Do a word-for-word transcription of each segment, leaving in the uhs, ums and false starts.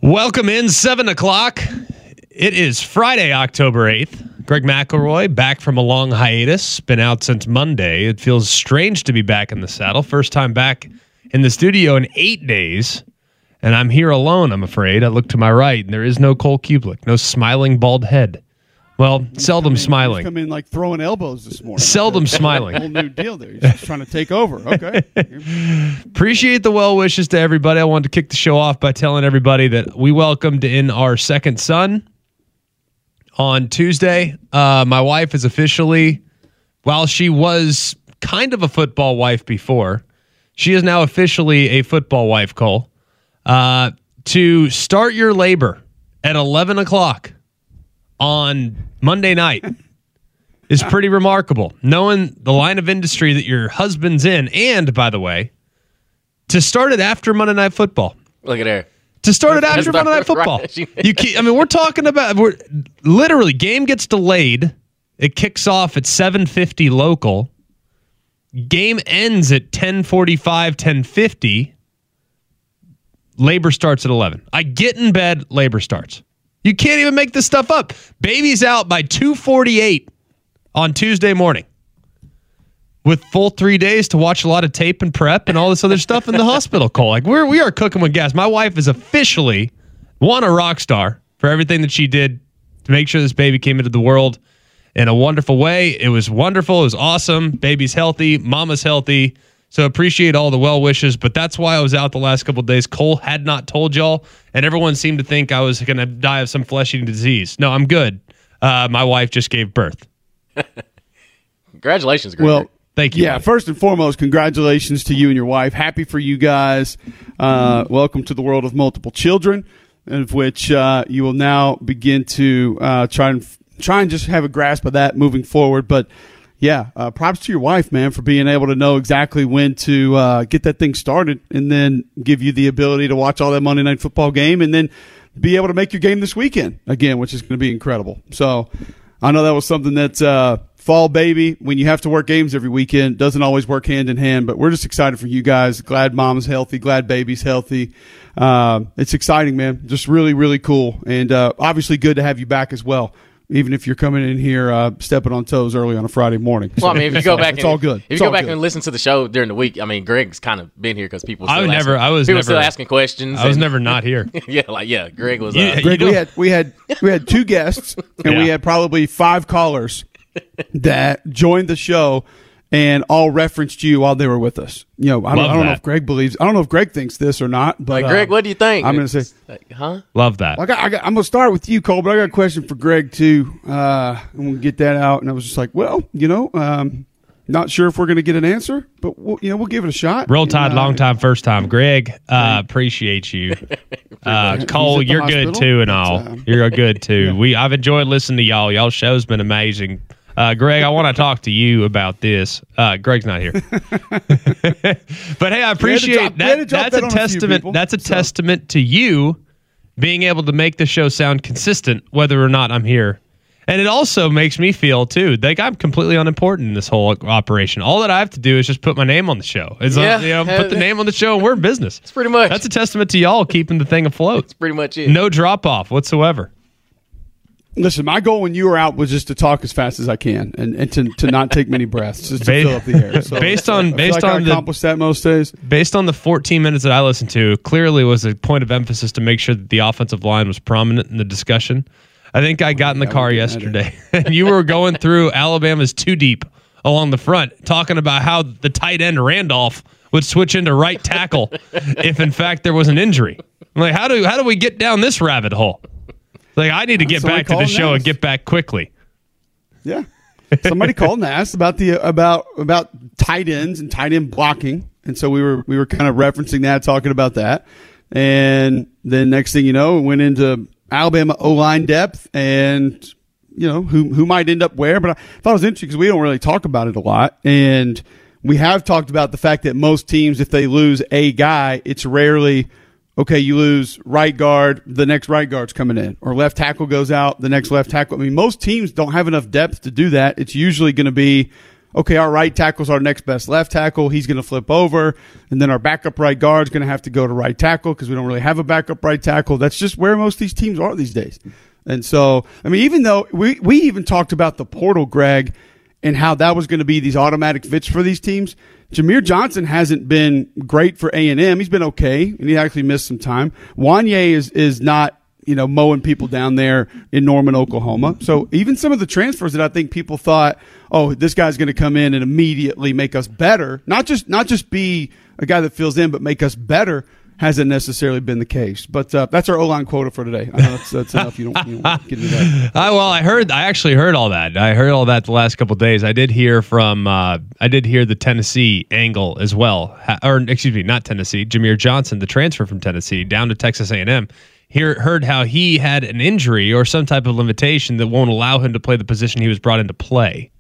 Welcome in, seven o'clock. It is Friday, October eighth. Greg McElroy back from a long hiatus. Been out since Monday. It feels strange to be back in the saddle. First time back in the studio in eight days. And I'm here alone, I'm afraid. I look to my right, and there is no Cole Kublik. No smiling bald head. Well, you seldom in, smiling. Come in like throwing elbows this morning. Seldom smiling. Whole new deal there. He's just trying to take over. Okay. Appreciate the well wishes to everybody. I wanted to kick the show off by telling everybody that we welcomed in our second son on Tuesday. Uh, my wife is officially, while she was kind of a football wife before, she is now officially a football wife, Cole. Uh, to start your labor at eleven o'clock on Monday night is pretty remarkable. Knowing the line of industry that your husband's in, and, by the way, to start it after Monday Night Football. Look at her. To start it after Monday Night Football. You keep, I mean, we're talking about, we're literally, game gets delayed. It kicks off at seven fifty local. Game ends at ten forty-five, ten fifty. Labor starts at eleven. I get in bed, labor starts. You can't even make this stuff up. Baby's out by two forty-eight on Tuesday morning with full three days to watch a lot of tape and prep and all this other stuff in the hospital, Cole. Like, we're, we are cooking with gas. My wife is officially, one, a rock star for everything that she did to make sure this baby came into the world in a wonderful way. It was wonderful. It was awesome. Baby's healthy. Mama's healthy. So appreciate all the well wishes, but that's why I was out the last couple of days. Cole had not told y'all, and everyone seemed to think I was going to die of some flesh-eating disease. No, I'm good. Uh, my wife just gave birth. Congratulations, Greg. Well, thank you. Yeah, buddy. First and foremost, congratulations to you and your wife. Happy for you guys. Uh, welcome to the world of multiple children, of which uh, you will now begin to uh, try and try and just have a grasp of that moving forward. But yeah, uh, props to your wife, man, for being able to know exactly when to uh, get that thing started and then give you the ability to watch all that Monday Night Football game and then be able to make your game this weekend again, which is going to be incredible. So I know that was something that's uh, fall baby. When you have to work games every weekend, doesn't always work hand in hand, but we're just excited for you guys. Glad mom's healthy. Glad baby's healthy. Uh, it's exciting, man. Just really, really cool. And uh, obviously good to have you back as well. Even if you're coming in here uh, stepping on toes early on a Friday morning. Well, I mean, if you go back, it's and, all good. If you It's go all back good. and listen to the show during the week, I mean, Greg's kind of been here because people. Still I would asking, never. I was people never still asking questions. I was and, never not here. yeah, like yeah, Greg was. Uh, You- Greg, you we don't- had we had we had two guests and we Yeah. had probably five callers that joined the show and all referenced you while they were with us. You know, I don't, Love I don't know that. if Greg believes. I don't know if Greg thinks this or not. But like, Greg, uh, what do you think? I'm going to say, Like, huh? Love that. I got, I got, I'm going to start with you, Cole, but I got a question for Greg too. Uh, and we'll get that out. And I was just like, well, you know, um, not sure if we're going to get an answer, but we'll, you know, we'll give it a shot. Roll And, Tide, uh, long time, first time. Greg, uh, appreciate you. Uh, He's Cole, at the you're good hospital, too, and but, all. uh, You're good too. We I've enjoyed listening to y'all. Y'all show's been amazing. Uh, Greg, I want to talk to you about this. Uh, Greg's not here, but hey, I appreciate drop- we had to that. drop That's that a on a few testament. people, That's a so. testament to you being able to make the show sound consistent, whether or not I'm here. And it also makes me feel too like I'm completely unimportant in this whole operation. All that I have to do is just put my name on the show. It's Yeah. like, you know, put the name on the show, and we're in business. That's pretty much. That's a testament to y'all keeping the thing afloat. That's pretty much it. No drop off whatsoever. Listen, my goal when you were out was just to talk as fast as I can and, and to, to not take many breaths, just to Ba- fill up the air. So, based on- I feel based like on I the- accomplished that most days. Based on the fourteen minutes that I listened to, clearly was a point of emphasis to make sure that the offensive line was prominent in the discussion. I think I got in the yeah, car we're getting at yesterday, and you were going through Alabama's two deep along the front, talking about how the tight end Randolph would switch into right tackle if, in fact, there was an injury. I'm like, how do how do we get down this rabbit hole? Like, I need to get Somebody back to the call show and Nance. get back quickly. Yeah. Somebody called and asked about the about about tight ends and tight end blocking, and so we were we were kind of referencing that, talking about that, and then next thing you know, we went into Alabama O-line depth and you know who who might end up where. But I thought it was interesting because we don't really talk about it a lot, and we have talked about the fact that most teams, if they lose a guy, it's rarely. Okay, you lose right guard, the next right guard's coming in. Or left tackle goes out, the next left tackle. I mean, most teams don't have enough depth to do that. It's usually going to be, okay, our right tackle's our next best left tackle. He's going to flip over, and then our backup right guard's going to have to go to right tackle because we don't really have a backup right tackle. That's just where most of these teams are these days. And so, I mean, even though we, we even talked about the portal, Greg, and how that was going to be these automatic fits for these teams, Jameer Johnson hasn't been great for A and M. He's been okay, and he actually missed some time. Wanye is is not, you know, mowing people down there in Norman, Oklahoma. So even some of the transfers that I think people thought, oh, this guy's going to come in and immediately make us better, not just not just be a guy that fills in, but make us better, hasn't necessarily been the case. But uh, that's our O-line quota for today. I know that's, that's enough. You don't, you don't get into that. Uh, well, I heard. I actually heard all that. I heard all that the last couple of days. I did hear from. Uh, I did hear the Tennessee angle as well. Ha- or excuse me, not Tennessee. Jameer Johnson, the transfer from Tennessee down to Texas A and M. Hear, heard how he had an injury or some type of limitation that won't allow him to play the position he was brought in to play.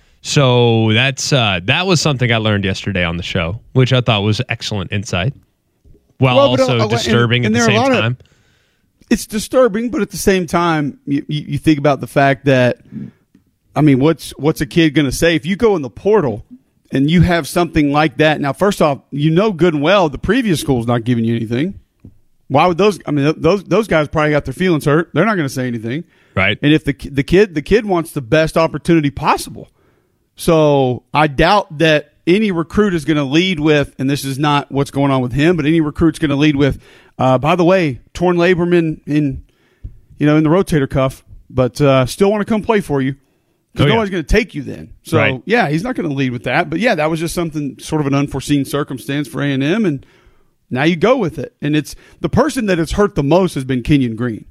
So that's uh, that was something I learned yesterday on the show, which I thought was excellent insight. While well, also uh, disturbing and, and at the same time. Of, it's disturbing, but at the same time, you, you, you think about the fact that, I mean, what's what's a kid going to say? If you go in the portal and you have something like that, now, first off, you know good and well the previous school's not giving you anything. Why would those? I mean, those those guys probably got their feelings hurt. They're not going to say anything, right? And if the the kid the kid wants the best opportunity possible, so I doubt that any recruit is going to lead with, and this is not what's going on with him, but any recruit's going to lead with, uh, by the way, torn labrum in, you know, in the rotator cuff, but uh, still want to come play for you because oh, nobody's yeah. going to take you then. So right. yeah, he's not going to lead with that, but yeah, that was just something sort of an unforeseen circumstance for A and M, and now you go with it. And it's the person that has hurt the most has been Kenyon Green,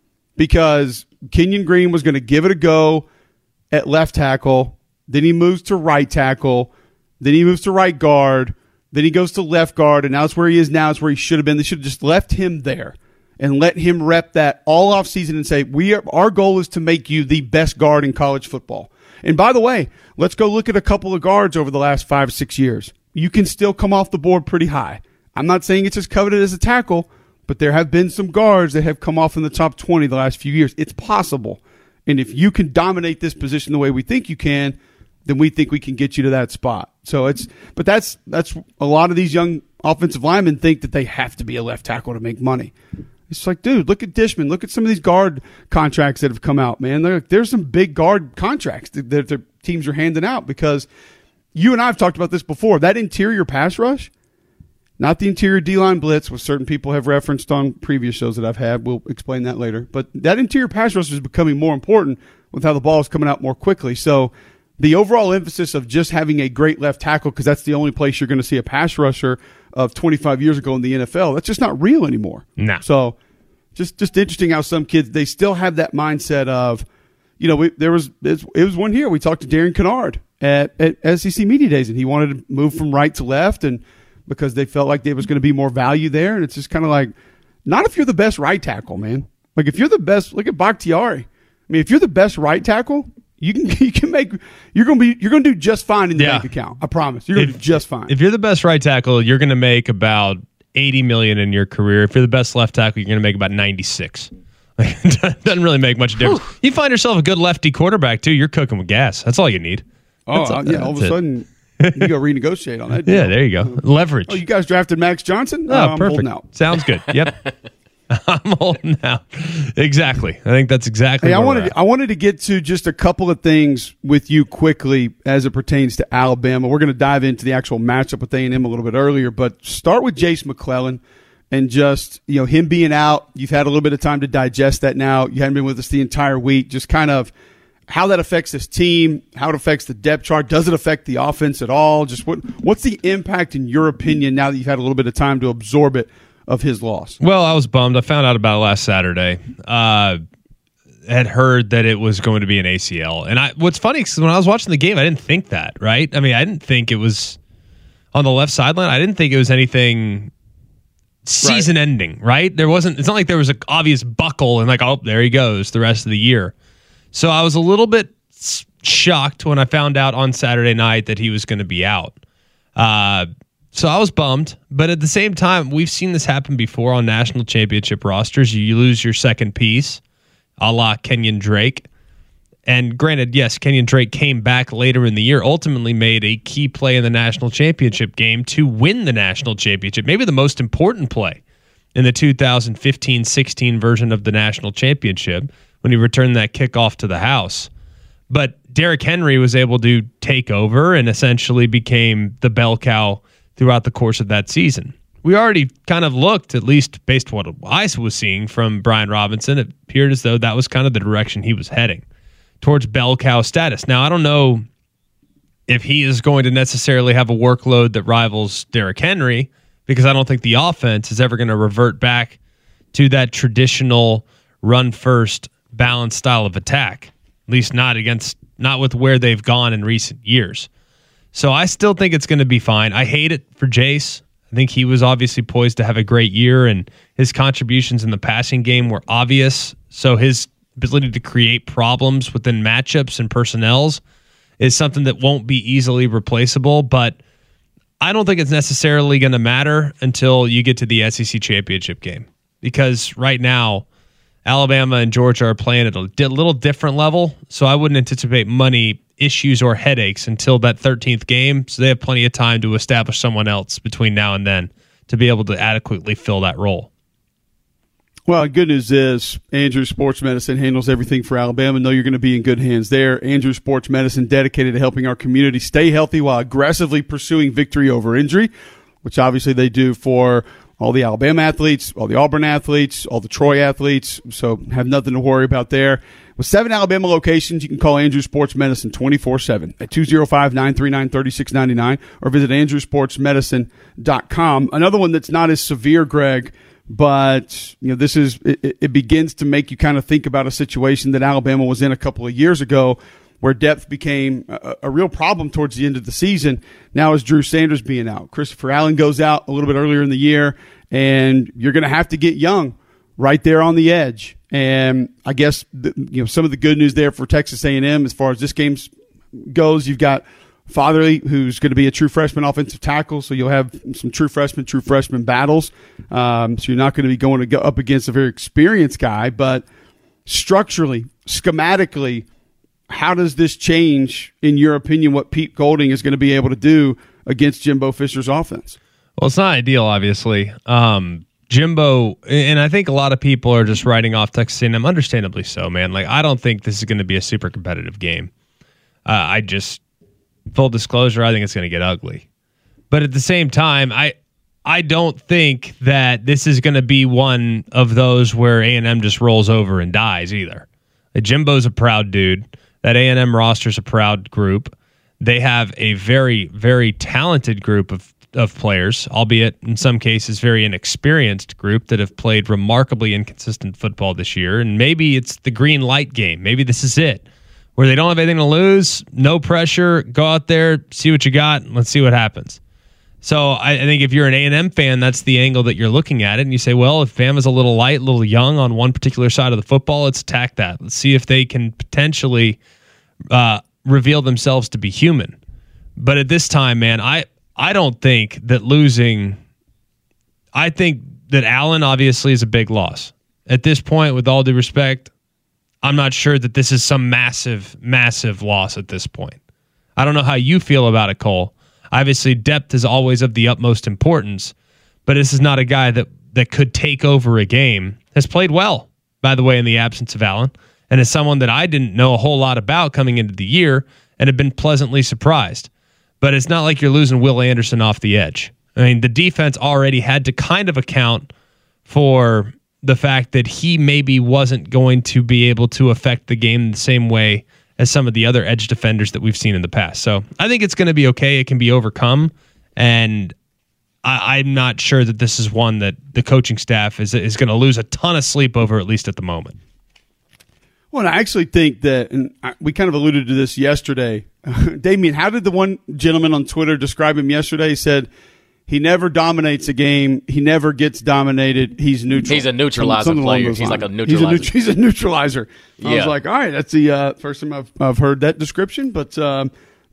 because Kenyon Green was going to give it a go at left tackle. Then he moves to right tackle. Then he moves to right guard. Then he goes to left guard. And now it's where he is now. It's where he should have been. They should have just left him there and let him rep that all off season and say, we are, our goal is to make you the best guard in college football. And by the way, let's go look at a couple of guards over the last five, six years. You can still come off the board pretty high. I'm not saying it's as coveted as a tackle, but there have been some guards that have come off in the top twenty the last few years. It's possible. And if you can dominate this position the way we think you can, then we think we can get you to that spot. So it's, but that's, that's a lot of these young offensive linemen think that they have to be a left tackle to make money. It's like, dude, look at Dishman. Look at some of these guard contracts that have come out, man. There, there's some big guard contracts that, that the teams are handing out, because you and I have talked about this before. That interior pass rush, not the interior D-line blitz, which certain people have referenced on previous shows that I've had. We'll explain that later. But that interior pass rush is becoming more important with how the ball is coming out more quickly. So the overall emphasis of just having a great left tackle, because that's the only place you're going to see a pass rusher of twenty-five years ago in the N F L, that's just not real anymore. No. So just just interesting how some kids, they still have that mindset of, you know, we, there was it was one here. We talked to Darren Kennard at, at S E C Media Days, and he wanted to move from right to left, and because they felt like there was going to be more value there. And it's just kind of like, not if you're the best right tackle, man. Like if you're the best, look at Bakhtiari. I mean, if you're the best right tackle, you can you can make you're going to be you're going to do just fine in the yeah. bank account. I promise. You're going to do just fine. If you're the best right tackle, you're going to make about eighty million in your career. If you're the best left tackle, you're going to make about ninety-six. Doesn't really make much difference. You find yourself a good lefty quarterback too, you're cooking with gas. That's all you need. Oh, all, yeah, all of a it. sudden you go renegotiate on that deal. Yeah, there you go. Leverage. Oh, you guys drafted Max Johnson? Oh, oh I'm perfect. holding out. Sounds good. Yep. I'm holding out. Exactly. I think that's exactly hey, where I wanted we're at. I wanted to get to just a couple of things with you quickly as it pertains to Alabama. We're going to dive into the actual matchup with A and M a little bit earlier, but start with Jace McClellan and just, you know, him being out. You've had a little bit of time to digest that now. You haven't been with us the entire week. Just kind of how that affects this team, how it affects the depth chart. Does it affect the offense at all? Just what what's the impact, in your opinion, now that you've had a little bit of time to absorb it, of his loss? Well, I was bummed. I found out about it last Saturday. Uh, had heard that it was going to be an A C L. And I, what's funny is when I was watching the game, I didn't think that, right? I mean, I didn't think it was on the left sideline. I didn't think it was anything season right. ending, right? There wasn't, it's not like there was an obvious buckle and like, oh, there he goes the rest of the year. So I was a little bit shocked when I found out on Saturday night that he was going to be out. Uh, So I was bummed, but at the same time, we've seen this happen before on national championship rosters. You lose your second piece, a la Kenyon Drake. And granted, yes, Kenyon Drake came back later in the year, ultimately made a key play in the national championship game to win the national championship, maybe the most important play in the two thousand fifteen sixteen version of the national championship when he returned that kickoff to the house. But Derrick Henry was able to take over and essentially became the bell cow throughout the course of that season. We already kind of looked, at least based on what I was seeing from Brian Robinson, it appeared as though that was kind of the direction he was heading, towards bell cow status. Now, I don't know if he is going to necessarily have a workload that rivals Derrick Henry, because I don't think the offense is ever going to revert back to that traditional run-first, balanced style of attack, at least not against, not with where they've gone in recent years. So I still think it's going to be fine. I hate it for Jace. I think he was obviously poised to have a great year, and his contributions in the passing game were obvious. So his ability to create problems within matchups and personnels is something that won't be easily replaceable, but I don't think it's necessarily going to matter until you get to the S E C championship game, because right now Alabama and Georgia are playing at a di- little different level, so I wouldn't anticipate money issues or headaches until that thirteenth game, so they have plenty of time to establish someone else between now and then to be able to adequately fill that role. Well, the good news is Andrews Sports Medicine handles everything for Alabama. Know you're going to be in good hands there. Andrews Sports Medicine, dedicated to helping our community stay healthy while aggressively pursuing victory over injury, which obviously they do for all the Alabama athletes, all the Auburn athletes, all the Troy athletes, so have nothing to worry about there. With seven Alabama locations, you can call Andrews Sports Medicine twenty-four seven at two oh five, nine three nine, three six nine nine or visit andrews sports medicine dot com. Another one that's not as severe, Greg, but you know this is it, it begins to make you kind of think about a situation that Alabama was in a couple of years ago, where depth became a, a real problem towards the end of the season. Now is Drew Sanders being out. Christopher Allen goes out a little bit earlier in the year, and you're going to have to get young right there on the edge. And I guess the, you know some of the good news there for Texas A and M as far as this game goes, you've got Fatherly, who's going to be a true freshman offensive tackle, so you'll have some true freshman, true freshman battles. Um, so you're not going to be going to go up against a very experienced guy, but structurally, schematically, how does this change, in your opinion, what Pete Golding is going to be able to do against Jimbo Fisher's offense? Well, it's not ideal, obviously. Um, Jimbo, and I think a lot of people are just writing off Texas A and M, understandably so, man. Like, I don't think this is going to be a super competitive game. Uh, I just, full disclosure, I think it's going to get ugly. But at the same time, I I don't think that this is going to be one of those where A and M just rolls over and dies either. Jimbo's a proud dude. That A and M roster's a proud group. They have a very, very talented group of, of players, albeit in some cases very inexperienced group that have played remarkably inconsistent football this year. And maybe it's the green light game. Maybe this is it, where they don't have anything to lose, no pressure, go out there, see what you got, and let's see what happens. So I, I think if you're an A and M fan, that's the angle that you're looking at it. And you say, well, if Bama's a little light, a little young on one particular side of the football, let's attack that. Let's see if they can potentially uh, reveal themselves to be human. But at this time, man, I, I don't think that losing – I think that Allen obviously is a big loss. At this point, with all due respect, I'm not sure that this is some massive, massive loss at this point. I don't know how you feel about it, Cole. Obviously, depth is always of the utmost importance, but this is not a guy that, that could take over a game. Has played well, by the way, in the absence of Allen, and is someone that I didn't know a whole lot about coming into the year and have been pleasantly surprised. But it's not like you're losing Will Anderson off the edge. I mean, the defense already had to kind of account for the fact that he maybe wasn't going to be able to affect the game the same way as some of the other edge defenders that we've seen in the past. So I think it's going to be okay. It can be overcome. And I, I'm not sure that this is one that the coaching staff is, is going to lose a ton of sleep over, at least at the moment. Well, I actually think that, and we kind of alluded to this yesterday. Damien, how did the one gentleman on Twitter describe him yesterday? He said, he never dominates a game. He never gets dominated. He's neutral. He's a neutralizer Something player. He's like a neutralizer. He's a, neut- he's a neutralizer. Yeah. I was like, all right, that's the uh, first time I've, I've heard that description, but um,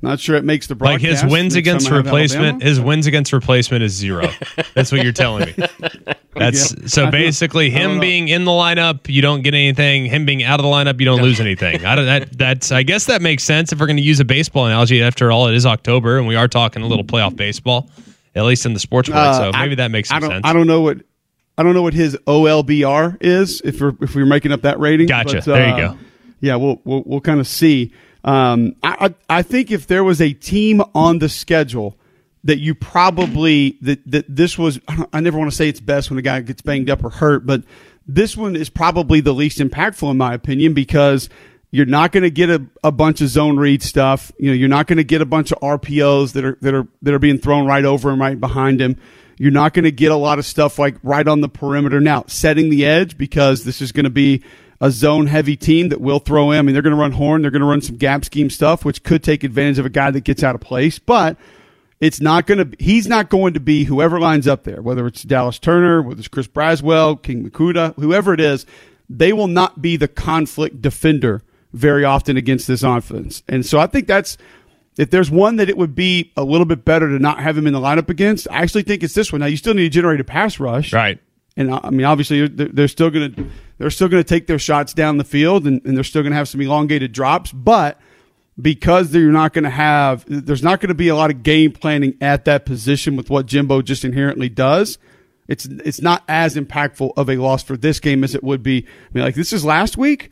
Not sure it makes the broadcast. Like his wins against replacement, his wins against replacement is zero. That's what you're telling me. That's yeah. so basically him being in the lineup, you don't get anything. Him being out of the lineup, you don't lose anything. I don't, that that's I guess that makes sense if we're going to use a baseball analogy. After all, it is October and we are talking a little playoff baseball, at least in the sports world. Uh, so maybe I, that makes some I don't, sense. I don't know what I don't know what his O L B R is if we're if we're making up that rating. Gotcha. But, there uh, you go. Yeah, we'll we'll, we'll kind of see. Um, I, I think if there was a team on the schedule that you probably that, that this was, I never want to say it's best when a guy gets banged up or hurt, but this one is probably the least impactful in my opinion because you're not going to get a, a bunch of zone read stuff. You know, you're not going to get a bunch of R P Os that are that are that are being thrown right over him, right behind him. You're not going to get a lot of stuff like right on the perimeter. Now, setting the edge because this is going to be a zone-heavy team that will throw in. I mean, they're going to run horn. They're going to run some gap scheme stuff, which could take advantage of a guy that gets out of place. But it's not going to. He's not going to be whoever lines up there, whether it's Dallas Turner, whether it's Chris Braswell, King Makuta, whoever it is. They will not be the conflict defender very often against this offense. And so I think that's if there's one that it would be a little bit better to not have him in the lineup against. I actually think it's this one. Now you still need to generate a pass rush, right? And I mean, obviously, they're, they're still going to they're still going to take their shots down the field, and, and they're still going to have some elongated drops. But because they're not going to have, there's not going to be a lot of game planning at that position with what Jimbo just inherently does. It's it's not as impactful of a loss for this game as it would be. I mean, like this is last week,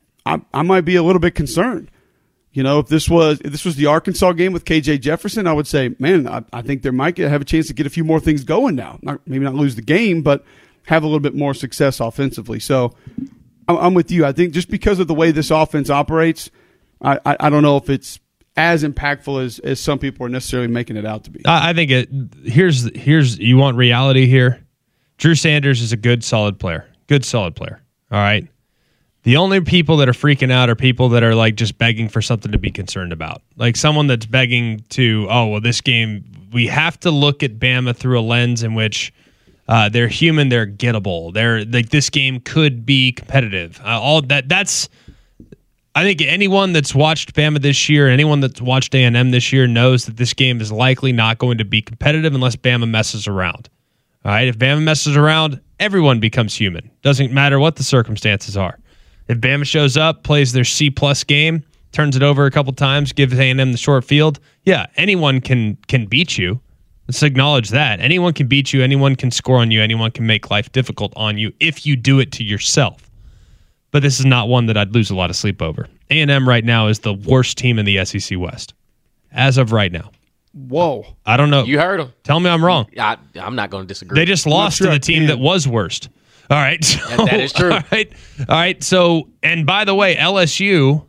I I might be a little bit concerned. You know, if this was if this was the Arkansas game with K J Jefferson, I would say, man, I, I think they might get, have a chance to get a few more things going now. Not, maybe not lose the game, but have a little bit more success offensively. So I'm with you. I think just because of the way this offense operates, I, I, I don't know if it's as impactful as, as some people are necessarily making it out to be. I think it. Here's here's you want reality here. Drew Sanders is a good, solid player. Good, solid player. All right. The only people that are freaking out are people that are like just begging for something to be concerned about. Like someone that's begging to, oh, well, this game, we have to look at Bama through a lens in which uh, they're human, they're gettable. They're like this game could be competitive. Uh, all that that's I think anyone that's watched Bama this year, anyone that's watched A and M this year knows that this game is likely not going to be competitive unless Bama messes around. All right, if Bama messes around, everyone becomes human. Doesn't matter what the circumstances are. If Bama shows up, plays their C-plus game, turns it over a couple times, gives A and M the short field, yeah, anyone can can beat you. Let's acknowledge that. Anyone can beat you. Anyone can score on you. Anyone can make life difficult on you if you do it to yourself. But this is not one that I'd lose a lot of sleep over. A and M right now is the worst team in the S E C West. As of right now. Whoa. I don't know. You heard him. Tell me I'm wrong. I, I'm not going to disagree. They just lost sure to the team can. that was worst. All right. So, that, that is true. All right. All right. So, and by the way, L S U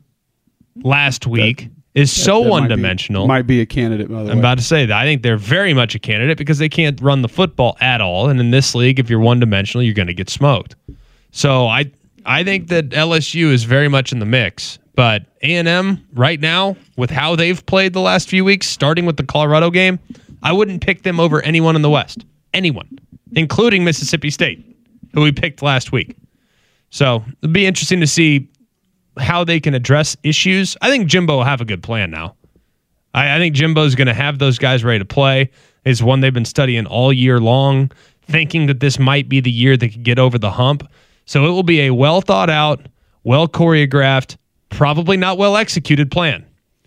last week that, is so that, that one-dimensional. Might be, might be a candidate, by the I'm way. I'm about to say that. I think they're very much a candidate because they can't run the football at all. And in this league, if you're one-dimensional, you're going to get smoked. So I I think that L S U is very much in the mix. But A and M right now, with how they've played the last few weeks, starting with the Colorado game, I wouldn't pick them over anyone in the West. Anyone. Including Mississippi State, who we picked last week. So it'll be interesting to see how they can address issues. I think Jimbo will have a good plan now. I, I think Jimbo's going to have those guys ready to play. It's one they've been studying all year long, thinking that this might be the year they could get over the hump. So it will be a well thought out, well choreographed, probably not well executed plan.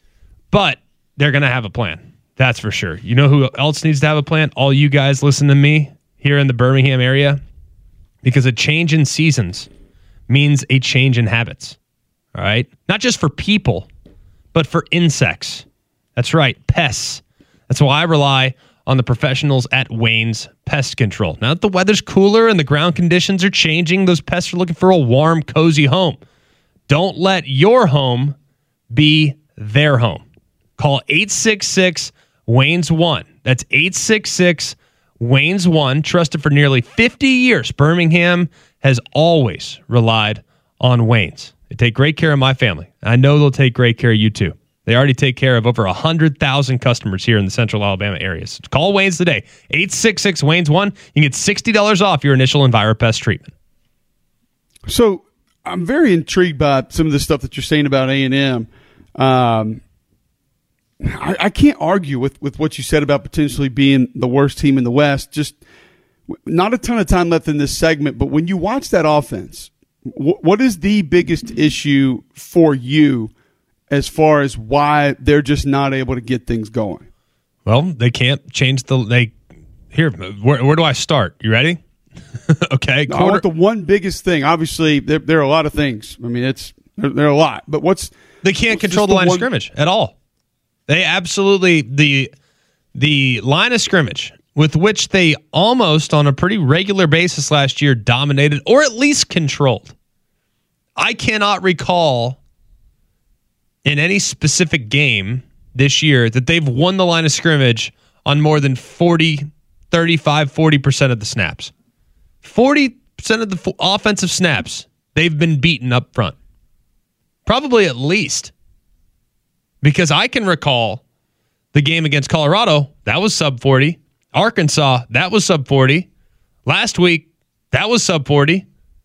But they're going to have a plan. That's for sure. You know who else needs to have a plan? All you guys listen to me here in the Birmingham area. Because a change in seasons means a change in habits. All right? Not just for people, but for insects. That's right, pests. That's why I rely on the professionals at Wayne's Pest Control. Now that the weather's cooler and the ground conditions are changing, those pests are looking for a warm, cozy home. Don't let your home be their home. Call eight six six, Wayne's one. That's eight six six, Wayne's one. Trusted for nearly fifty years. Birmingham has always relied on Wayne's. They take great care of my family. I know they'll take great care of you too. They already take care of over one hundred thousand customers here in the central Alabama area. So call Wayne's today. eight six six, Wayne's one. You can get sixty dollars off your initial EnviroPest treatment. So I'm very intrigued by some of the stuff that you're saying about A and M. Um, I, I can't argue with, with what you said about potentially being the worst team in the West. Just not a ton of time left in this segment, but when you watch that offense, w- what is the biggest issue for you as far as why they're just not able to get things going? Well, they can't change the they here. Where, where do I start? You ready? Okay. No, I want the one biggest thing. Obviously, there, there are a lot of things. I mean, it's there, there are a lot. But what's they can't what's control the the line one, of scrimmage at all. They absolutely the the line of scrimmage with which they almost on a pretty regular basis last year dominated or at least controlled. I cannot recall in any specific game this year that they've won the line of scrimmage on more than forty, thirty-five, forty percent of the snaps. forty percent of the f- offensive snaps, they've been beaten up front. Probably at least. Because I can recall the game against Colorado, that was sub forty. Arkansas, that was sub forty. Last week, that was sub forty.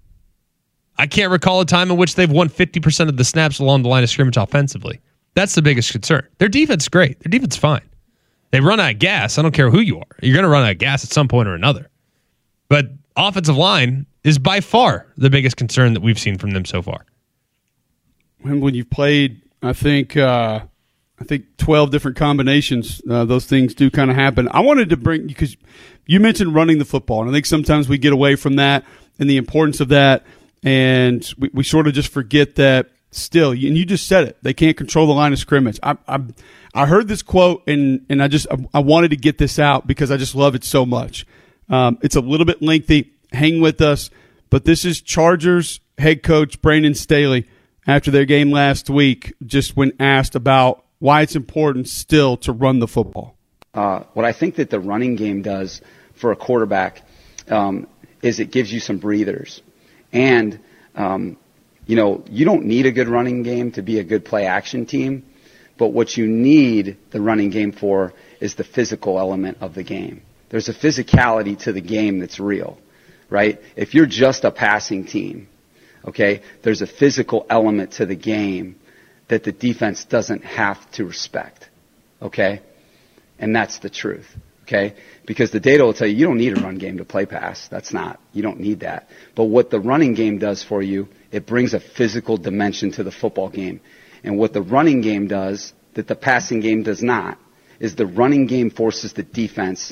I can't recall a time in which they've won fifty percent of the snaps along the line of scrimmage offensively. That's the biggest concern. Their defense is great. Their defense is fine. They run out of gas. I don't care who you are. You're going to run out of gas at some point or another. But offensive line is by far the biggest concern that we've seen from them so far. And when you've played, I think, uh, I think twelve different combinations, uh, those things do kind of happen. I wanted to bring, because you mentioned running the football, and I think sometimes we get away from that and the importance of that, and we, we sort of just forget that still, and you just said it, they can't control the line of scrimmage. I I, I heard this quote, and, and I just I, I wanted to get this out because I just love it so much. Um, it's a little bit lengthy. Hang with us. But this is Chargers head coach Brandon Staley after their game last week, just when asked about why it's important still to run the football. Uh, what I think that the running game does for a quarterback um, is it gives you some breathers. And, um, you know, you don't need a good running game to be a good play-action team, but what you need the running game for is the physical element of the game. There's a physicality to the game that's real, right? If you're just a passing team, okay, there's a physical element to the game that the defense doesn't have to respect, okay? And that's the truth, okay? Because the data will tell you you don't need a run game to play pass. That's not. You don't need that. But what the running game does for you, it brings a physical dimension to the football game. And what the running game does that the passing game does not is the running game forces the defense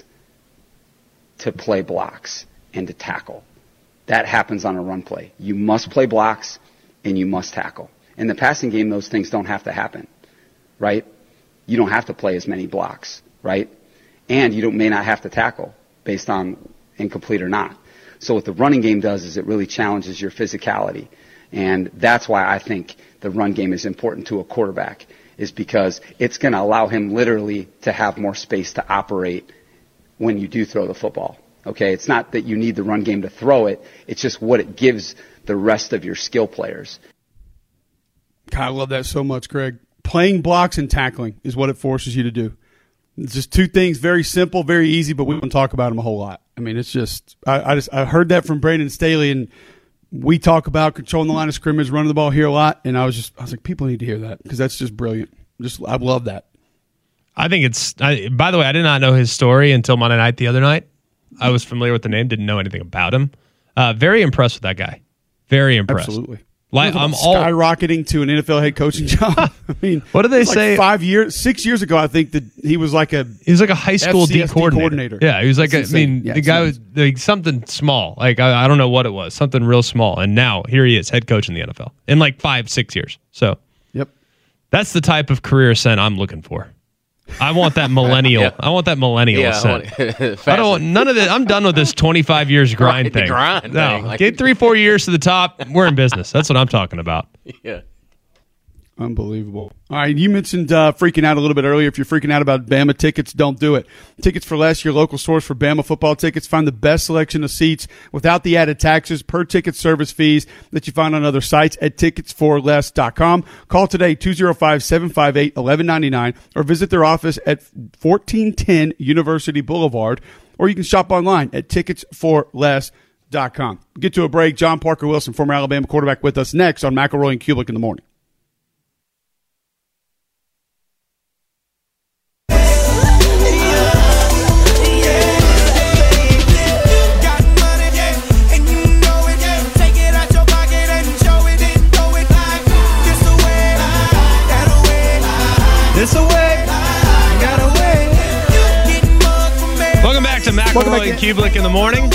to play blocks and to tackle. That happens on a run play. You must play blocks and you must tackle. In the passing game, those things don't have to happen, right? You don't have to play as many blocks, right? And you don't, may not have to tackle based on incomplete or not. So what the running game does is it really challenges your physicality. And that's why I think the run game is important to a quarterback, is because it's going to allow him literally to have more space to operate when you do throw the football. Okay, it's not that you need the run game to throw it. It's just what it gives the rest of your skill players. God, I love that so much, Greg. Playing blocks and tackling is what it forces you to do. It's just two things, very simple, very easy, but we don't talk about them a whole lot. I mean, it's just I, I just I heard that from Brandon Staley, and we talk about controlling the line of scrimmage, running the ball here a lot, and I was just I was like, people need to hear that because that's just brilliant. Just I love that. I think it's. I, by the way, I did not know his story until Monday night the other night. I was familiar with the name, didn't know anything about him. Uh, very impressed with that guy. Very impressed. Absolutely. Like I'm all skyrocketing to an N F L head coaching job. I mean, what did they like say? Five years, six years ago, I think that he was like a he was like a high school D coordinator. coordinator. Yeah, he was like a, I mean, yeah, the guy was like something small. Like I, I don't know what it was, something real small. And now here he is, head coach in the N F L in like five, six years. So, yep, that's the type of career ascent I'm looking for. I want that millennial. yeah. I want that millennial yeah, ascent. I, I don't want none of this. I'm done with this twenty-five years grind right, thing. Grind no, thing. Like, get three, four years to the top. We're in business. That's what I'm talking about. Yeah. Unbelievable. All right, you mentioned uh, freaking out a little bit earlier. If you're freaking out about Bama tickets, don't do it. Tickets for Less, your local source for Bama football tickets. Find the best selection of seats without the added taxes, per ticket service fees that you find on other sites at tickets for less dot com. Call today, two oh five, seven five eight, one one nine nine, or visit their office at fourteen ten University Boulevard, or you can shop online at tickets for less dot com. Get to a break. John Parker Wilson, former Alabama quarterback, with us next on McElroy and Kulik in the morning. Kubelik in the morning.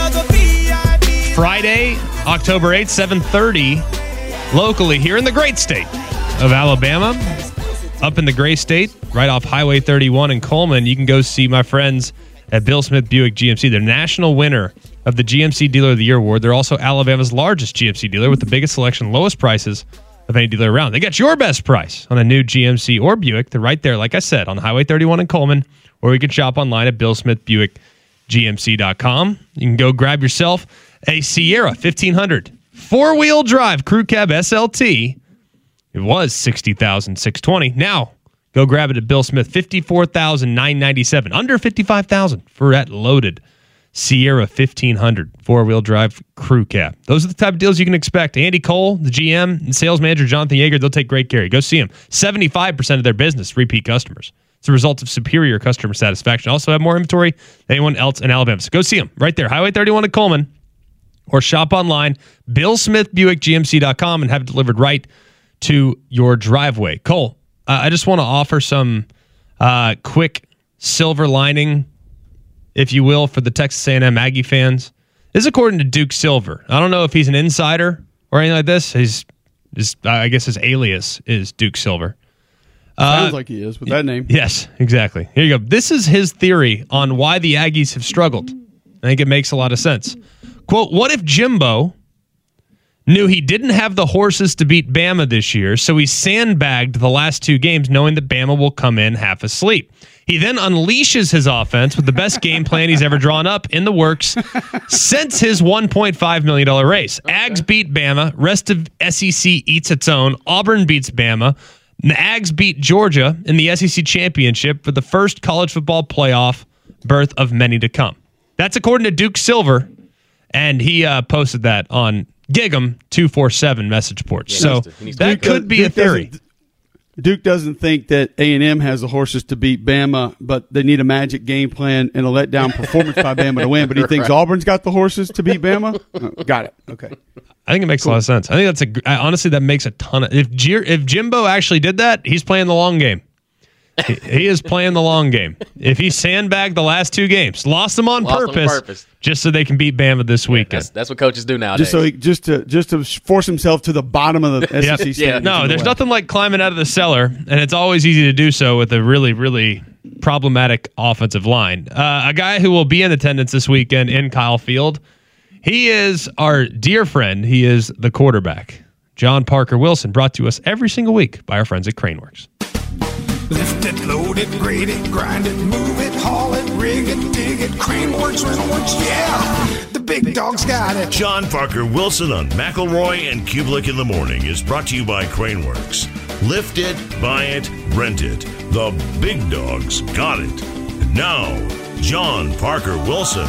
Friday, October eighth, seven thirty, locally here in the great state of Alabama. Up in the gray state, right off Highway thirty-one in Coleman, you can go see my friends at Bill Smith Buick G M C. They're national winner of the G M C Dealer of the Year award. They're also Alabama's largest G M C dealer with the biggest selection, lowest prices of any dealer around. They got your best price on a new G M C or Buick. They're right there, like I said, on Highway thirty-one in Coleman, or you can shop online at bill smith buick g m c dot com. You can go grab yourself a Sierra fifteen hundred four-wheel drive crew cab S L T. It was sixty thousand six hundred twenty dollars. Now, go grab it at Bill Smith, fifty-four thousand nine hundred ninety-seven dollars, under fifty-five thousand dollars for that loaded Sierra fifteen hundred four-wheel drive crew cab. Those are the type of deals you can expect. Andy Cole, the G M, and sales manager Jonathan Yeager, they'll take great care of you. Go see them. seventy-five percent of their business, repeat customers. It's a result of superior customer satisfaction. Also have more inventory than anyone else in Alabama. So go see them right there, Highway thirty-one in Coleman, or shop online, bill smith buick g m c dot com, and have it delivered right to your driveway. Cole, uh, I just want to offer some uh, quick silver lining, if you will, for the Texas A and M Aggie fans. This is according to Duke Silver. I don't know if he's an insider or anything like this. He's, his, I guess his alias is Duke Silver. Sounds uh, like he is with that name. Yes, exactly. Here you go. This is his theory on why the Aggies have struggled. I think it makes a lot of sense. Quote, what if Jimbo knew he didn't have the horses to beat Bama this year, so he sandbagged the last two games knowing that Bama will come in half asleep? He then unleashes his offense with the best game plan he's ever drawn up in the works since his one point five million dollars race. Okay. Ags beat Bama. Rest of S E C eats its own. Auburn beats Bama. The Ags beat Georgia in the S E C championship for the first college football playoff berth of many to come. That's according to Duke Silver, and he uh, posted that on Gig'em two forty-seven message boards. Yeah, so to, that could be Duke a theory. Doesn't, Duke doesn't think that A and M has the horses to beat Bama, but they need a magic game plan and a letdown performance by Bama to win. But he thinks right. Auburn's got the horses to beat Bama? Oh, got it. Okay. I think it makes cool. a lot of sense. I think that's a honestly that makes a ton of if G, if Jimbo actually did that, he's playing the long game. he, he is playing the long game. If he sandbagged the last two games, lost them on, lost purpose, on purpose, just so they can beat Bama this yeah, weekend. That's, that's what coaches do nowadays. Just so he, just to just to force himself to the bottom of the S E C yep. standings. Yeah. No, there's the nothing like climbing out of the cellar, and it's always easy to do so with a really, really problematic offensive line. Uh, a guy who will be in attendance this weekend in Kyle Field. He is our dear friend. He is the quarterback, John Parker Wilson, brought to us every single week by our friends at Craneworks. Lift it, load it, grade it, grind it, move it, haul it, rig it, dig it, Craneworks, Rentalworks, yeah! The big dog's got it. John Parker Wilson on McElroy and Kubelik in the Morning is brought to you by Craneworks. Lift it, buy it, rent it. The big dog's got it. And now, John Parker Wilson.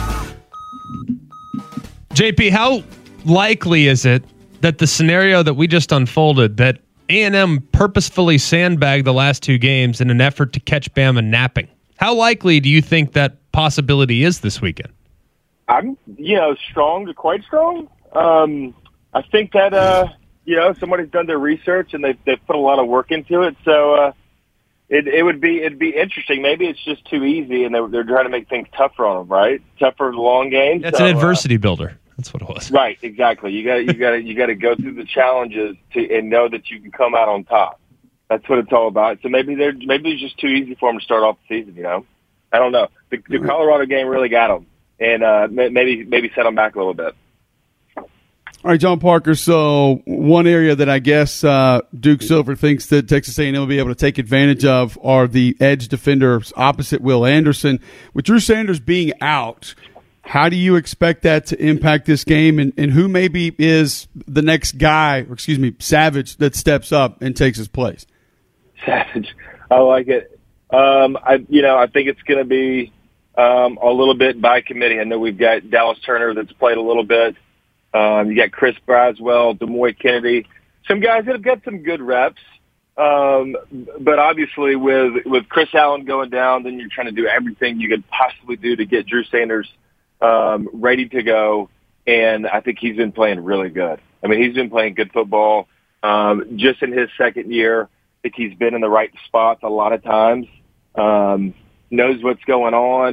J P, how likely is it that the scenario that we just unfolded, that A and M purposefully sandbagged the last two games in an effort to catch Bama napping, how likely do you think that possibility is this weekend? I'm, you know, strong to quite strong. Um, I think that, uh, you know, somebody's done their research and they've, they've put a lot of work into it. So uh, it, it would be it'd be interesting. Maybe it's just too easy and they're, they're trying to make things tougher on them, right? Tougher long game. That's so, an adversity uh, builder. That's what it was. Right, exactly. You got you got you got to go through the challenges to and know that you can come out on top. That's what it's all about. So maybe they're maybe it's just too easy for them to start off the season. You know, I don't know. The, the Colorado game really got them, and uh, maybe maybe set them back a little bit. All right, John Parker. So one area that I guess uh, Duke Silver thinks that Texas A and M will be able to take advantage of are the edge defenders opposite Will Anderson. With Drew Sanders being out, how do you expect that to impact this game, and, and who maybe is the next guy, or excuse me, Savage, that steps up and takes his place? Savage, I like it. Um, I, you know, I think it's going to be um, a little bit by committee. I know we've got Dallas Turner that's played a little bit. Um, you got Chris Braswell, Demoy Kennedy, some guys that have got some good reps. Um, but obviously, with with Chris Allen going down, then you're trying to do everything you could possibly do to get Drew Sanders Um, ready to go, and I think he's been playing really good. I mean, he's been playing good football. Um, just in his second year, I think he's been in the right spots a lot of times. Um, knows what's going on.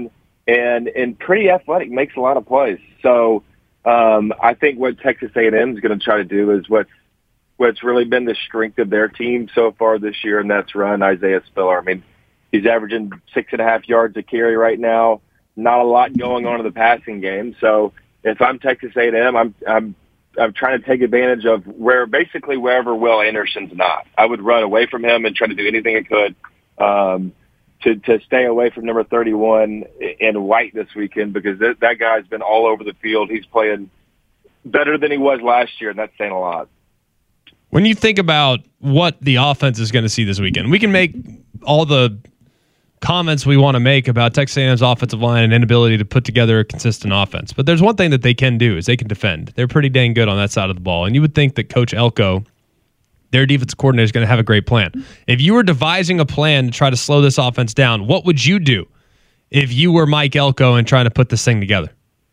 and and pretty athletic, makes a lot of plays. So um, I think what Texas A and M is going to try to do is what's what's really been the strength of their team so far this year, and that's run Isaiah Spiller. I mean, he's averaging six and a half yards a carry right now. Not a lot going on in the passing game. So if I'm Texas A and M, I'm I'm I'm trying to take advantage of where basically wherever Will Anderson's not. I would run away from him and try to do anything I could um, to to stay away from number thirty-one in White this weekend, because that, that guy's been all over the field. He's playing better than he was last year, and that's saying a lot. When you think about what the offense is going to see this weekend, we can make all the comments we want to make about Texas A and M's offensive line and inability to put together a consistent offense. But there's one thing that they can do is they can defend. They're pretty dang good on that side of the ball. And you would think that Coach Elko, their defensive coordinator, is going to have a great plan. If you were devising a plan to try to slow this offense down, what would you do if you were Mike Elko and trying to put this thing together?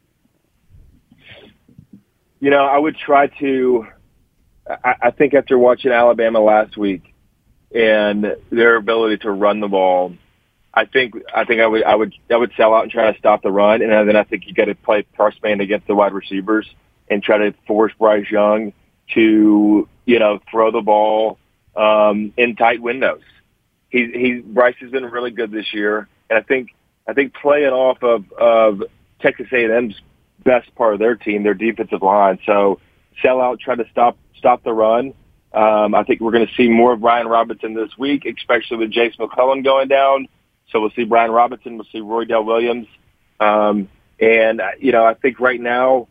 You know, I would try to I, I think after watching Alabama last week and their ability to run the ball, I think I think I would I would I would sell out and try to stop the run, and then I think you got to play press man against the wide receivers and try to force Bryce Young to you know throw the ball um, in tight windows. He he Bryce has been really good this year, and I think I think playing off of of Texas A and M's best part of their team, their defensive line. So sell out, try to stop stop the run. Um, I think we're going to see more of Brian Robinson this week, especially with Jace McClellan going down. So we'll see Brian Robinson, we'll see Roydell Williams. Um, and, you know, I think right now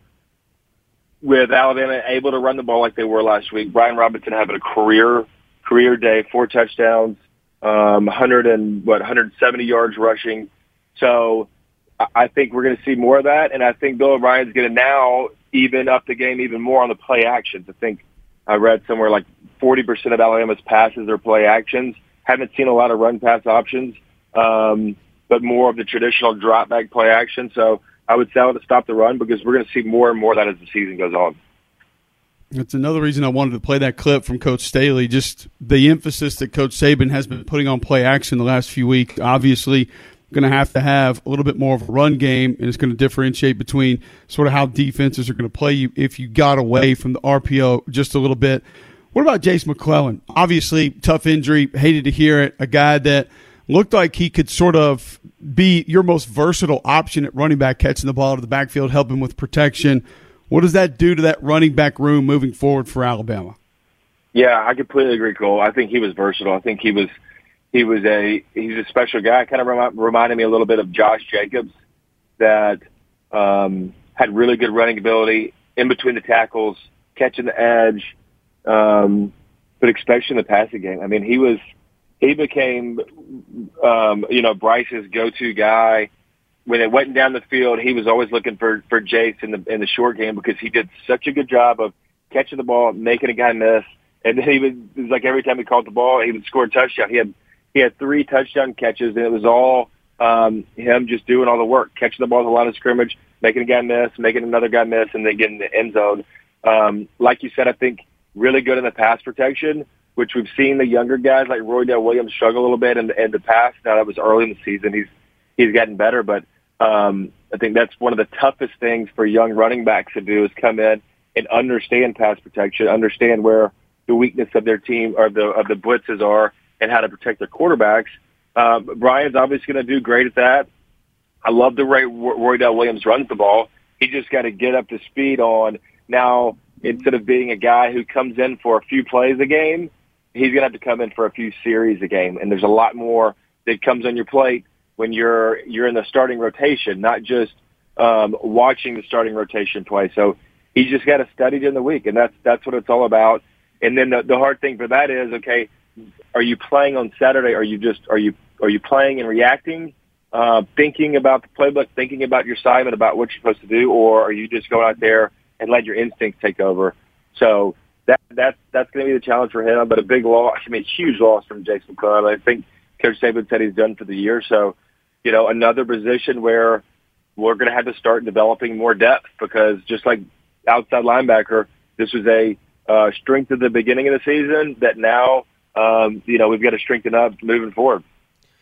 with Alabama able to run the ball like they were last week, Brian Robinson having a career career day, four touchdowns, um, one hundred and what, one hundred seventy yards rushing. So I think we're going to see more of that. And I think Bill O'Brien's going to now even up the game even more on the play actions. I think I read somewhere like forty percent of Alabama's passes are play actions. Haven't seen a lot of run pass options. Um, but more of the traditional drop back play action. So I would sell it to stop the run, because we're going to see more and more of that as the season goes on. That's another reason I wanted to play that clip from Coach Staley, just the emphasis that Coach Saban has been putting on play action the last few weeks. Obviously, going to have to have a little bit more of a run game, and it's going to differentiate between sort of how defenses are going to play you if you got away from the R P O just a little bit. What about Jace McClellan? Obviously, tough injury, hated to hear it, a guy that looked like he could sort of be your most versatile option at running back, catching the ball out of the backfield, helping with protection. What does that do to that running back room moving forward for Alabama? Yeah, I completely agree, Cole. I think he was versatile. I think he was he was a he's a special guy. Kind of remi- reminded me a little bit of Josh Jacobs, that um, had really good running ability in between the tackles, catching the edge, um, but especially in the passing game. I mean, he was. He became, um, you know, Bryce's go-to guy. When it went down the field, he was always looking for, for Jace in the in the short game, because he did such a good job of catching the ball, making a guy miss. And then he would, it was like every time he caught the ball, he would score a touchdown. He had he had three touchdown catches, and it was all um, him just doing all the work, catching the ball at the line of scrimmage, making a guy miss, making another guy miss, and then getting the end zone. Um, like you said, I think really good in the pass protection, which we've seen the younger guys like Roydell Williams struggle a little bit in, in the past. Now, that was early in the season. He's he's gotten better, but um, I think that's one of the toughest things for young running backs to do, is come in and understand pass protection, understand where the weakness of their team or the of the blitzes are, and how to protect their quarterbacks. Um, Brian's obviously going to do great at that. I love the way Roydell Williams runs the ball. He just got to get up to speed on now. Instead of being a guy who comes in for a few plays a game, he's going to have to come in for a few series a game. And there's a lot more that comes on your plate when you're you're in the starting rotation, not just um, watching the starting rotation play. So he's just got to study during the week, and that's that's what it's all about. And then the, the hard thing for that is, okay, are you playing on Saturday? Are you just are you are you playing and reacting, uh, thinking about the playbook, thinking about your assignment, about what you're supposed to do, or are you just going out there and let your instincts take over? So That that's that's going to be the challenge for him, but a big loss. I mean, a huge loss from Jace McClellan. I think Coach Saban said he's done for the year. So, you know, another position where we're going to have to start developing more depth, because just like outside linebacker, this was a uh, strength at the beginning of the season that now, um, you know, we've got to strengthen up moving forward.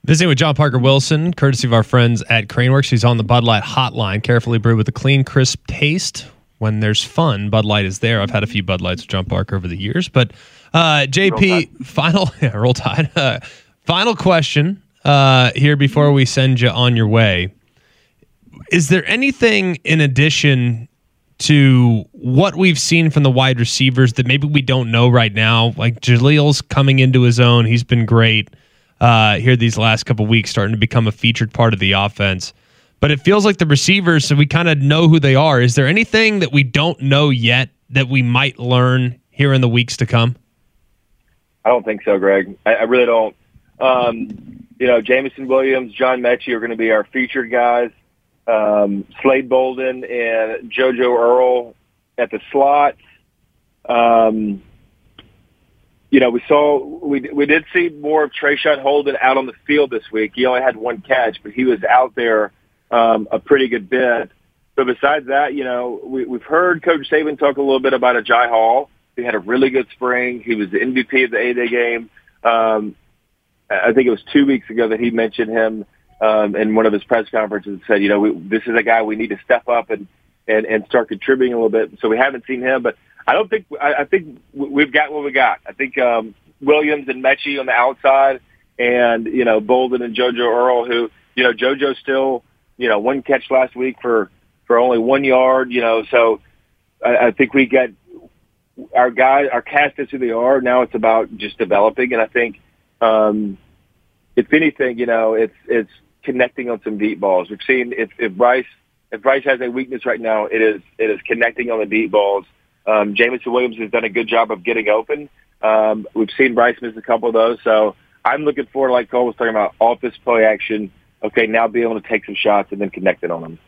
Visiting with John Parker Wilson, courtesy of our friends at Craneworks. He's on the Bud Light hotline, carefully brewed with a clean, crisp taste. When there's fun, Bud Light is there. I've had a few Bud Lights with John Parker over the years. But uh, J P, final yeah, roll tide. Uh, final question uh, here before we send you on your way. Is there anything in addition to what we've seen from the wide receivers that maybe we don't know right now? Like Jaleel's coming into his own. He's been great uh, here these last couple of weeks, starting to become a featured part of the offense. But it feels like the receivers, so we kind of know who they are. Is there anything that we don't know yet that we might learn here in the weeks to come? I don't think so, Greg. I, I really don't. Um, you know, Jameson Williams, John Mechie are going to be our featured guys. Um, Slade Bolden and JoJo Earl at the slot. Um, you know, we saw we we did see more of Trayshawn Holden out on the field this week. He only had one catch, but he was out there um, a pretty good bit. But besides that, you know, we, we've heard Coach Saban talk a little bit about Ajay Hall. He had a really good spring. He was the M V P of the A-Day game. Um, I think it was two weeks ago that he mentioned him um, in one of his press conferences and said, you know, we, this is a guy we need to step up and, and, and start contributing a little bit. So we haven't seen him, but I don't think I, I think we've got what we got. I think um, Williams and Mechie on the outside, and you know Bolden and JoJo Earl, who you know JoJo still you know one catch last week for, for only one yard. You know, so I, I think we got our guys, our cast is who they are. Now it's about just developing, and I think um, if anything, you know, it's it's connecting on some deep balls. We've seen if, if Bryce if Bryce has a weakness right now, it is it is connecting on the deep balls. Um, Jameson Williams has done a good job of getting open. Um, we've seen Bryce miss a couple of those. So I'm looking forward, like Cole was talking about, off this play action. Okay, now be able to take some shots and then connect it on them.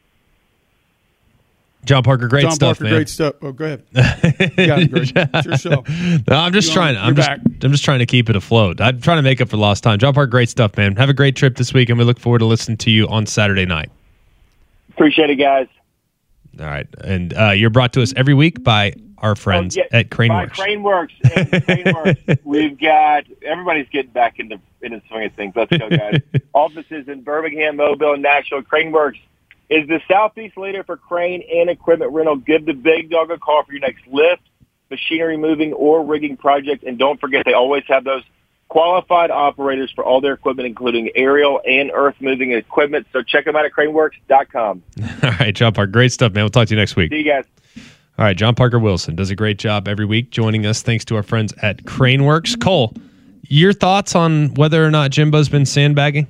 John Parker, great John stuff, Parker, man. Great stuff. Oh, go ahead. You got it, Greg. It's your show. No, I'm just You're trying. on, I'm just. back. I'm just trying to keep it afloat. I'm trying to make up for lost time. John Parker, great stuff, man. Have a great trip this week, and we look forward to listening to you on Saturday night. Appreciate it, guys. All right, and uh, you're brought to us every week by our friends oh, yeah, at Craneworks. By Craneworks. And Craneworks. We've got everybody's getting back in the in the swing of things. Let's go, guys. Offices in Birmingham, Mobile, and Nashville. Craneworks is the Southeast leader for crane and equipment rental. Give the big dog a call for your next lift, machinery moving, or rigging project. And don't forget, they always have those qualified operators for all their equipment, including aerial and earth-moving equipment. So check them out at craneworks dot com. All right, John Parker, great stuff, man. We'll talk to you next week. See you guys. All right, John Parker Wilson does a great job every week joining us thanks to our friends at Craneworks. Cole, your thoughts on whether or not Jimbo's been sandbagging?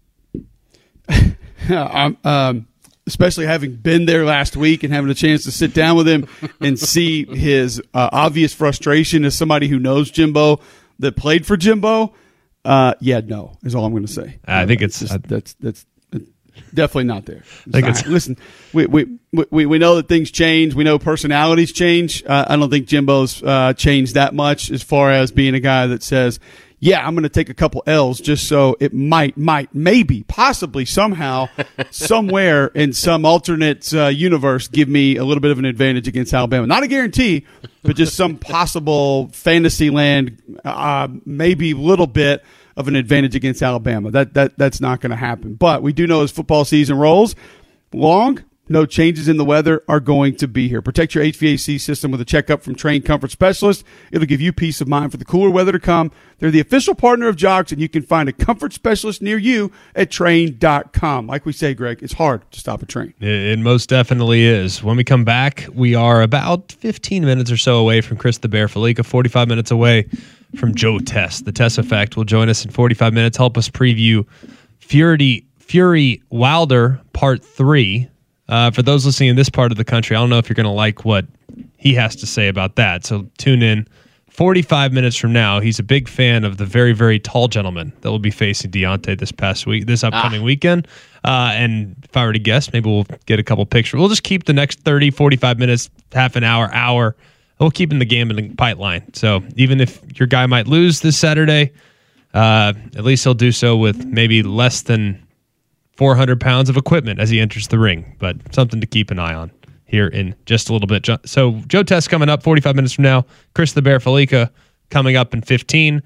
I'm, um, especially having been there last week and having a chance to sit down with him and see his uh, obvious frustration as somebody who knows Jimbo, that played for Jimbo. Uh, yeah, no, is all I'm going to say. I think it's, just, I, that's that's definitely not there. I think it's, listen, we, we we we know that things change. We know personalities change. Uh, I don't think Jimbo's uh, changed that much as far as being a guy that says, yeah, I'm going to take a couple L's just so it might, might, maybe, possibly, somehow, somewhere in some alternate uh, universe give me a little bit of an advantage against Alabama. Not a guarantee, but just some possible fantasy land, uh, maybe a little bit of an advantage against Alabama. That that That's not going to happen. But we do know as football season rolls long, no changes in the weather are going to be here. Protect your H V A C system with a checkup from trained comfort specialists. It'll give you peace of mind for the cooler weather to come. They're the official partner of Jocks, and you can find a comfort specialist near you at train dot com. Like we say, Greg, it's hard to stop a train. It most definitely is. When we come back, we are about fifteen minutes or so away from Chris the Bear Felica, forty-five minutes away from Joe Tess. The Tess Effect will join us in forty-five minutes, help us preview Fury, Fury Wilder Part three. Uh, for those listening in this part of the country, I don't know if you're going to like what he has to say about that. So tune in forty-five minutes from now. He's a big fan of the very, very tall gentleman that will be facing Deontay this past week, this upcoming ah. weekend. Uh, and if I were to guess, maybe we'll get a couple pictures. We'll just keep the next thirty, forty-five minutes, half an hour, hour. We'll keep in the gambling pipeline. So even if your guy might lose this Saturday, uh, at least he'll do so with maybe less than four hundred pounds of equipment as he enters the ring, but something to keep an eye on here in just a little bit. So Joe Tess coming up forty-five minutes from now. Chris the Bear Felica coming up in fifteen.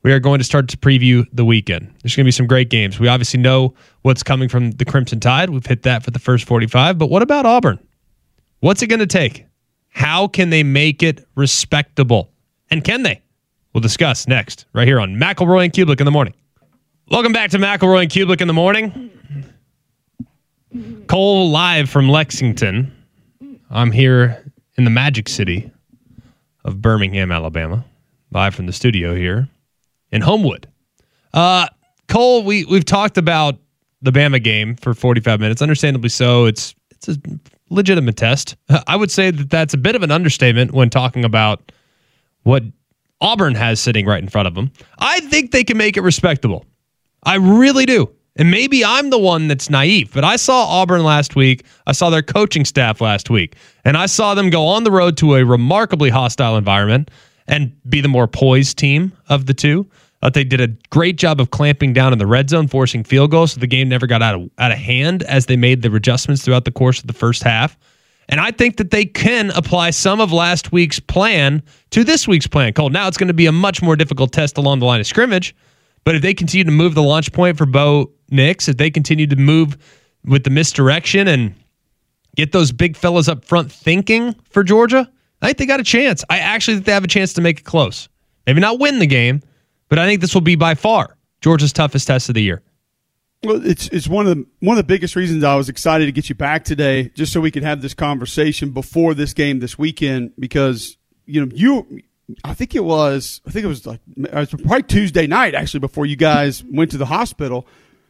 we are going to start to preview the weekend. There's going to be some great games. We obviously know what's coming from the Crimson Tide. We've hit that for the first forty-five. But what about Auburn? What's it going to take? How can they make it respectable? And can they? We'll discuss next, right here on McElroy and Kublik in the morning. Welcome back to McElroy and Kublik in the morning. Cole live from Lexington. I'm here in the Magic City of Birmingham, Alabama. Live from the studio here in Homewood. Uh, Cole, we, we've talked about the Bama game for forty-five minutes. Understandably so. It's it's a legitimate test. I would say that that's a bit of an understatement when talking about what Auburn has sitting right in front of them. I think they can make it respectable. I really do. And maybe I'm the one that's naive, but I saw Auburn last week. I saw their coaching staff last week, and I saw them go on the road to a remarkably hostile environment and be the more poised team of the two. Uh, they did a great job of clamping down in the red zone, forcing field goals, so the game never got out of, out of hand as they made the adjustments throughout the course of the first half. And I think that they can apply some of last week's plan to this week's plan, Cole. Now it's going to be a much more difficult test along the line of scrimmage, but if they continue to move the launch point for Bo Nix, if they continue to move with the misdirection and get those big fellas up front thinking for Georgia, I think they got a chance. I actually think they have a chance to make it close. Maybe not win the game, but I think this will be by far Georgia's toughest test of the year. Well, it's it's one of the one of the biggest reasons I was excited to get you back today, just so we could have this conversation before this game this weekend, because you know you. I think it was. I think it was like it was probably Tuesday night, actually, before you guys went to the hospital.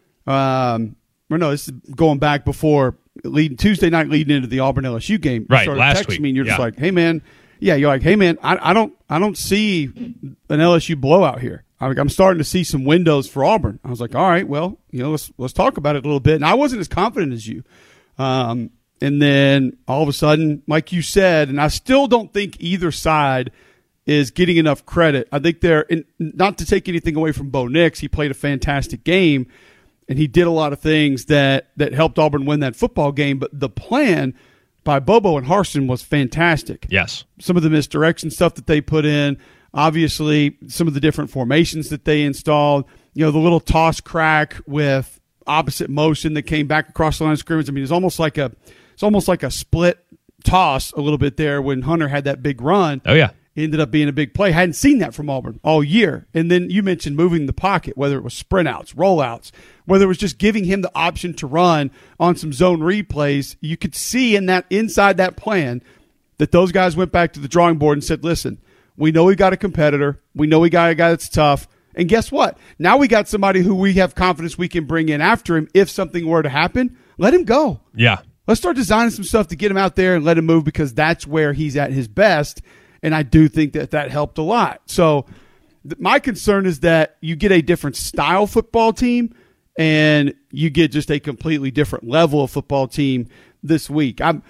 Um, or no, this is going back before leading Tuesday night, leading into the Auburn L S U game. You right, started last texting week. Me and you're yeah. just like, "Hey, man, yeah." You're like, "Hey, man, I, I don't, I don't see an L S U blowout here. I'm, I'm starting to see some windows for Auburn." I was like, "All right, well, you know, let's let's talk about it a little bit." And I wasn't as confident as you. Um, and then all of a sudden, like you said, and I still don't think either side is getting enough credit. I think they're and not to take anything away from Bo Nix. He played a fantastic game, and he did a lot of things that that helped Auburn win that football game. But the plan by Bobo and Harsin was fantastic. Yes, some of the misdirection stuff that they put in. Obviously, some of the different formations that they installed, you know, the little toss crack with opposite motion that came back across the line of scrimmage. I mean, it's almost like a it's almost like a split toss a little bit there when Hunter had that big run. Oh, yeah. It ended up being a big play. Hadn't seen that from Auburn all year. And then you mentioned moving the pocket, whether it was sprint outs, rollouts, whether it was just giving him the option to run on some zone read plays. You could see in that inside that plan that those guys went back to the drawing board and said, listen, we know we got a competitor. We know we got a guy that's tough. And guess what? Now we got somebody who we have confidence we can bring in after him if something were to happen. Let him go. Yeah. Let's start designing some stuff to get him out there and let him move, because that's where he's at his best. And I do think that that helped a lot. So th- my concern is that you get a different style football team and you get just a completely different level of football team this week. I'm,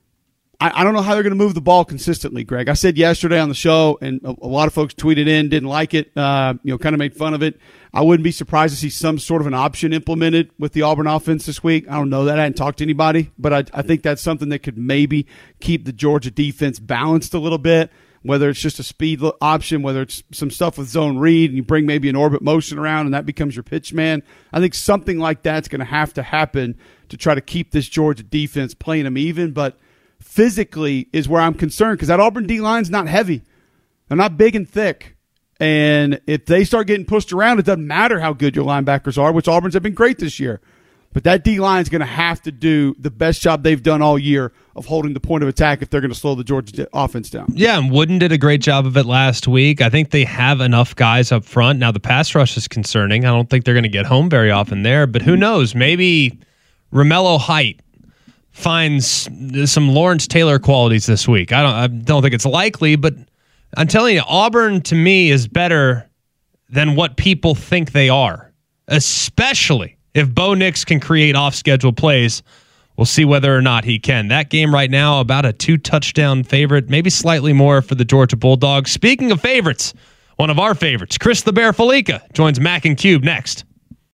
I, I don't know how they're going to move the ball consistently, Greg. I said yesterday on the show, and a, a lot of folks tweeted in, didn't like it, uh, you know, kind of made fun of it. I wouldn't be surprised to see some sort of an option implemented with the Auburn offense this week. I don't know that. I hadn't talked to anybody, but I, I think that's something that could maybe keep the Georgia defense balanced a little bit, whether it's just a speed option, whether it's some stuff with zone read and you bring maybe an orbit motion around and that becomes your pitch man. I think something like that's going to have to happen to try to keep this Georgia defense playing them even, but physically is where I'm concerned, because that Auburn D-line's not heavy. They're not big and thick. And if they start getting pushed around, it doesn't matter how good your linebackers are, which Auburn's have been great this year. But that D-line's going to have to do the best job they've done all year of holding the point of attack if they're going to slow the Georgia offense down. Yeah, and Wooden did a great job of it last week. I think they have enough guys up front. Now, the pass rush is concerning. I don't think they're going to get home very often there, but who knows? Maybe Romello Height finds some Lawrence Taylor qualities this week. I don't I don't think it's likely, but I'm telling you, Auburn to me is better than what people think they are, especially if Bo Nix can create off-schedule plays. We'll see whether or not he can. That game right now, about a two-touchdown favorite, maybe slightly more for the Georgia Bulldogs. Speaking of favorites, one of our favorites, Chris the Bear Felica, joins Mac and Cube next.